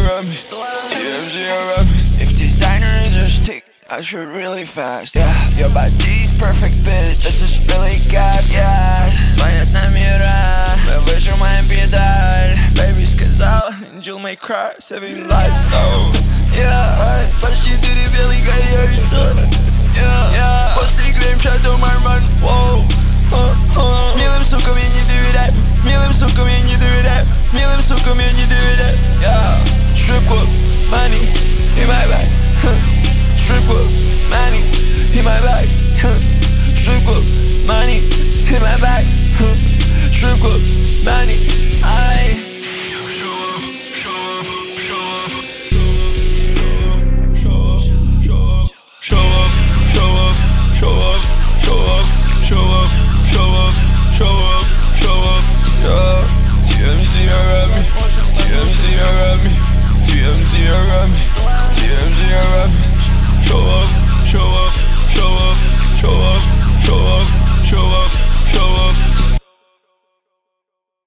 around me. TMZ around me. If designers are stick, I shoot really fast. Yeah, your body's perfect, bitch. This is really gas. Yeah, звонят номера, мы выжимаем педаль. Baby сказала, Angel may cry, saving lives. Oh, yeah, почти 4 белых карьериста. Yeah, после греймшота Марман. Воу, милым сукам я не доверяю, милым сукам я не доверяю, милым сукам я не доверяю. Yeah, strip club, money in my bag. Strip club, money in my bag. Strip club, money in my bag. Strip club, money. I TMZ around me, TMZ around me, TMZ around me, TMZ around me. Show up.